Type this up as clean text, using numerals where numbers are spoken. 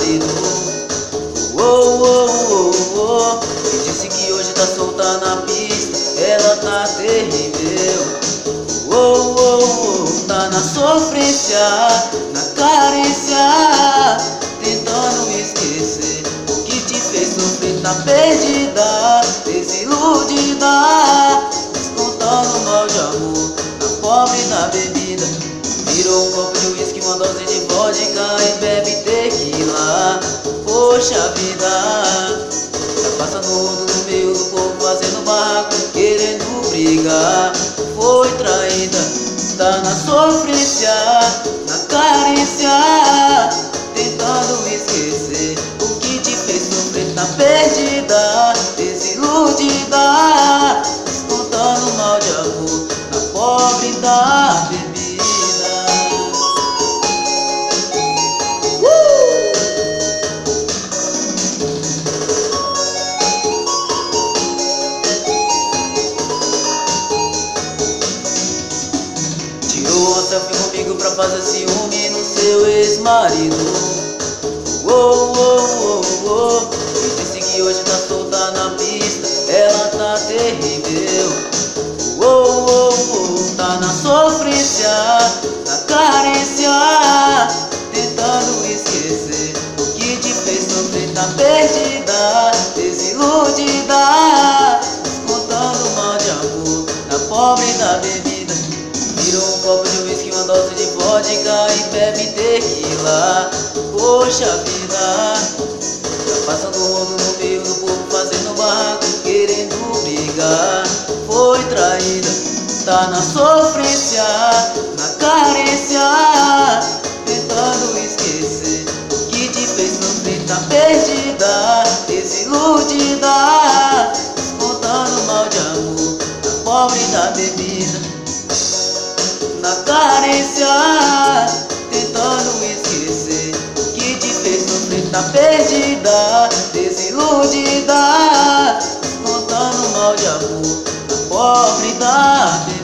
ex-marido. Oh, oh, oh, oh. E disse que hoje tá solta na pista, ela tá terrível. Oh, oh, oh. Tá na sofrência, na carência, tentando esquecer o que te fez sofrer. Tá perdida, desiludida, descontando mal de amor na pobre da bebida. Virou um copo de uísque, uma dose de vodka e bebe tequila. Poxa vida, tá passando rodo no meio do povo, fazendo barraco, querendo brigar. Foi traída, tá na sofrência, na carência, tentando esquecer o que te fez sofrer. Tá perdida, desiludida, descontando mal de amor na pobre da bebida. Tirou uma selfie comigo pra fazer ciúme no seu ex-marido. Oh, oh, oh, oh. E disse que hoje tá solta na pista, ela tá terrível. Oh, oh, oh. Tá na sofrência, na carência, tentando esquecer o que te fez sofrer. Tá perdida, desiludida, descontando mal de amor na pobre da bebida. Virou um copo de uísque, uma dose de vodka e bebe tequila. Poxa vida, tá passando rodo no meio do povo, fazendo barraco, querendo brigar. Foi traída, tá na sofrência, na carência, tentando esquecer o que te fez sofrer. Tá perdida, desiludida, descontando mal de amor na pobre da bebida. Na carência, tentando esquecer o que te fez sofrer. Tá perdida, desiludida, descontando mal de amor na pobre da bebida.